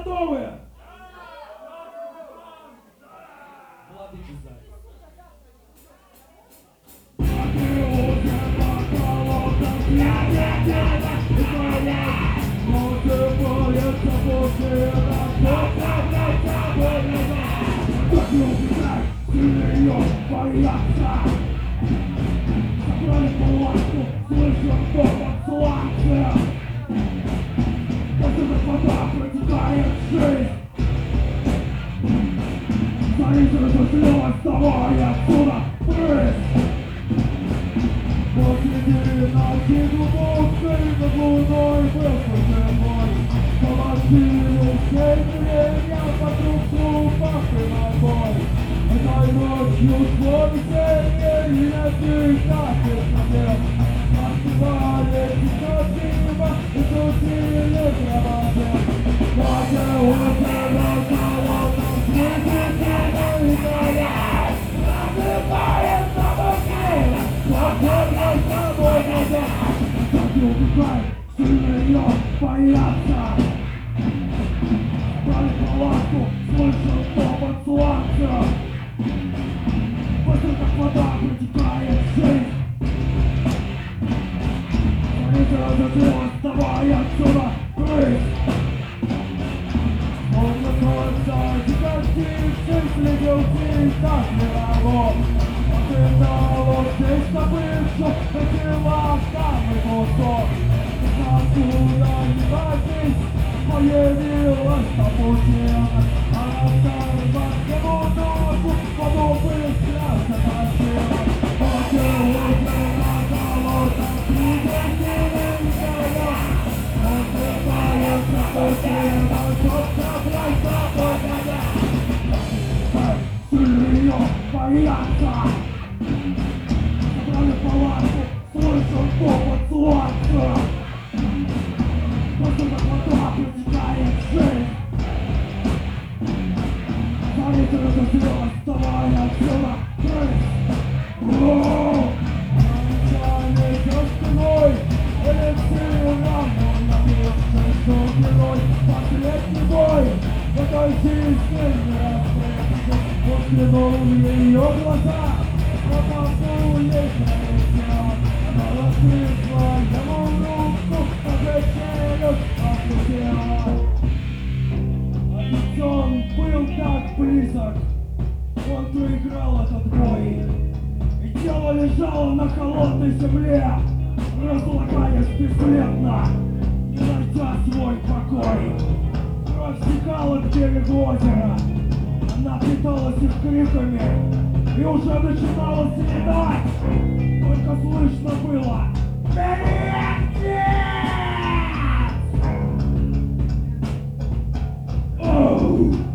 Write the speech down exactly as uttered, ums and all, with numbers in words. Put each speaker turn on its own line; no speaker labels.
готовы?
Владычий заяц.
Боятся. Собрали палатку, слышат топот сланца. После господа протекает жизнь. Зарезали слева, вставай отсюда, прысь. Посреди ночи глубокой над луной был мой. Колотил всей меня вокруг трупов и ногой. Этой ночью шло веселье, и на тысячах смотрел. Отпевали тихо-тихо, и тусили кровати. Даже улицы расколотом свете и горят. Называет собаки, свободно с тобой нельзя. Так не убегай, сильно ее боятся. Брали палатку, слышал топот сланца. Быстро как вода протекает жизнь. Смотрите, разозлилась, давай отсюда, прысь. Словно кольца, декативший следил здесь так мировом. Покидало здесь добычу, хотела самый кусок. Откуда не возись, появилась капучина. Она сорвала ему ногу, подобный страшно тащила. Покинулся на колодцах, приготовили себя. Он прибавился капучина, чтоб собрать собой коня. Сильно боятся. Собрали палатку, слышал топот сланца. Просто как вода протекает жизнь. Смотрите, разозлилась, вставай отсюда, прысь. Ооо! Она идет спиной, Алексею нам он напился, что герой. Последний бой, какой жизнь не раскрылся. Он взглянул в ее глаза, попал ей пролетел. Она раскрыла ему руку, как челюсть опустила. А ведь он был так близок, он проиграл этот бой. И тело лежало на холодной земле, разлагаясь бесследно, не найдя свой покой. Кровь стекала к берегу озера, она питалась их криками и уже начинала седать. Только слышно было: «Вперед! Оу!»